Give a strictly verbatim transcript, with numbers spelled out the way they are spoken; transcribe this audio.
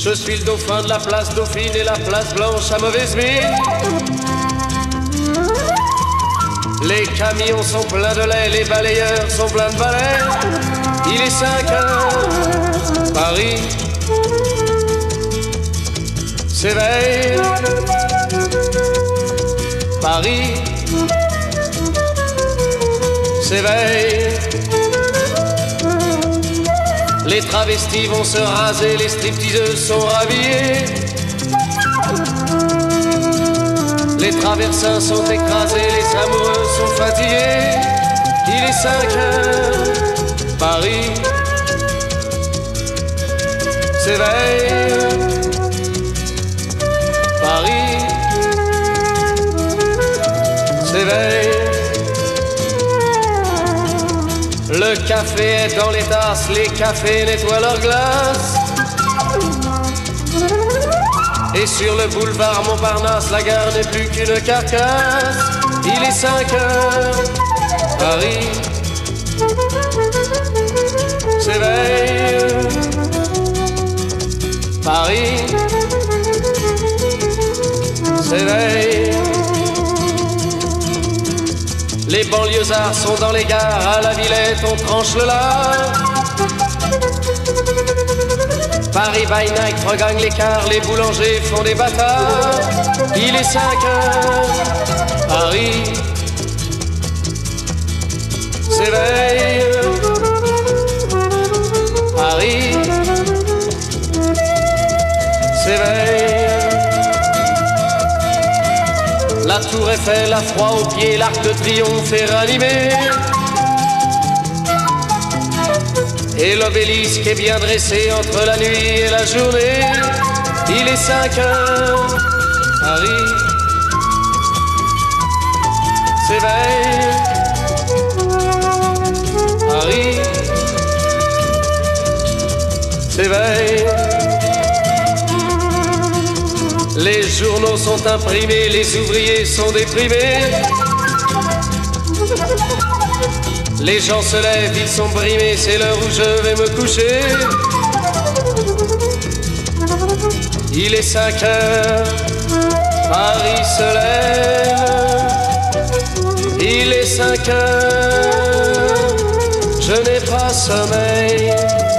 Je suis le dauphin de la place Dauphine et la place Blanche à mauvaise mine. Les camions sont pleins de lait, les balayeurs sont pleins de balais. Il est cinq heures, Paris s'éveille. Paris s'éveille. Les travestis vont se raser, les stripteaseuses sont rhabillées. Les traversins sont écrasés, les amoureux sont fatigués. Il est cinq heures, Paris s'éveille. Paris s'éveille. Le café est dans les tasses, les cafés nettoient leurs glaces. Et sur le boulevard Montparnasse, la gare n'est plus qu'une carcasse. Il est cinq heures, Paris s'éveille. Paris s'éveille. Les banlieusards sont dans les gares, à la Villette on tranche le lard. Paris by night regagne l'écart, les boulangers font des bâtards. Il est cinq heures, Paris s'éveille. Paris s'éveille. La tour Eiffel a froid aux pieds, l'arc de triomphe est ranimé. Et l'obélisque est bien dressé entre la nuit et la journée. Il est cinq heures, Paris s'éveille. Paris s'éveille. Les journaux sont imprimés, les ouvriers sont déprimés. Les gens se lèvent, ils sont brimés, c'est l'heure où je vais me coucher. Il est cinq heures, Paris se lève. Il est cinq heures, je n'ai pas sommeil.